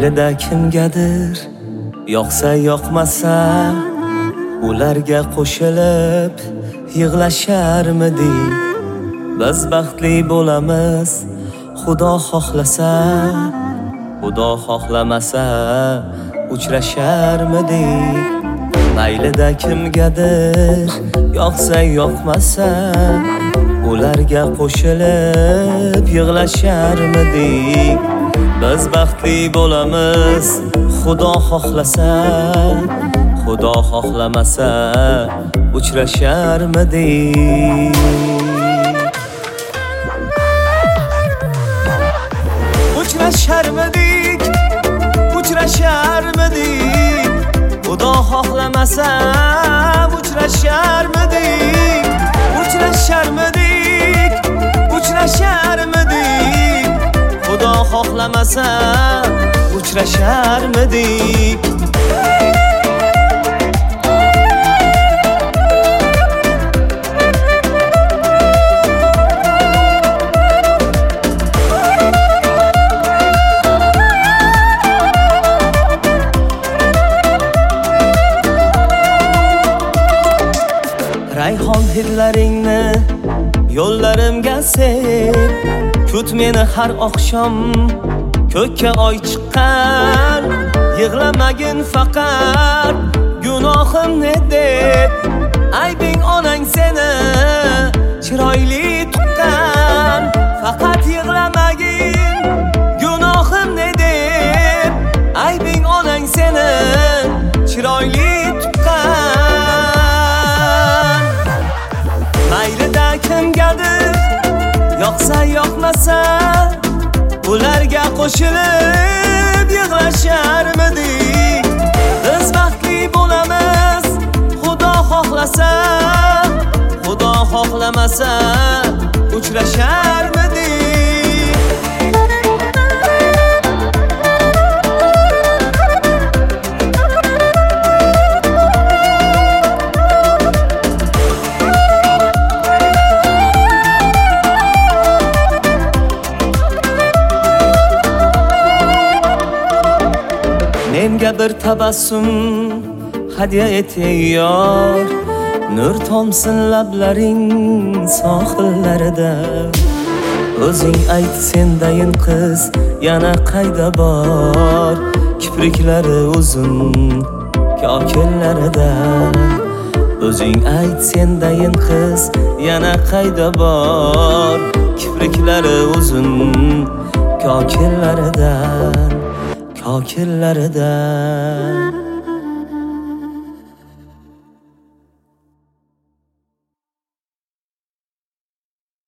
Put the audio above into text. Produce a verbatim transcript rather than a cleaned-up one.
Maylida kimgadir yoqsa yoqmasa, ularga qo'shilib yig'lasharmidik? Biz baxtli bo'lamiz, Xudo xohlasa, Xudo xohlamasa uchrasharmidik? Maylida kimgadir yoqsa yoqmasa, ularga qo'shilib yig'lasharmidik? Biz baxtli bo'lamiz, Xudo xohlasa, Xudo xohlamasa uchrasharmidik? Uchrasharmidik, uchrasharmidik? Xudo xohlamasa uchrasharmidik? Uchrasharmidik, uchrasharmidik? Xudo xohlamasa uchrasharmidik? Rayhon hidlaringni yo'llarimga sep, kut meni har oqshom ko'kka oy chiqqan. Yig'lamagin faqat gunohim ne deb, aybing onang seni chiroyli tuqqan. Faqat yig'lamagin gunohim ne deb, aybing onang seni chiroyli tuqqan. Maylida kimgadir yoqsa yoqmasa, ularga qo'shilib yig'lasharmidik? Biz baxtli bo'lamiz, Xudo xohlasa, Xudo xohlamasa uchrasharmidik? Menga bir tabassum hadya et ey yor, nur tomsin lablaring sohillarida. O'zing ayt, sendayin qiz yana qayda bor? Kipriklari uzun kokillarida. O'zing ayt, sendayin qiz yana qayda bor? Kipriklari uzun kokillaridan, kokillaridan.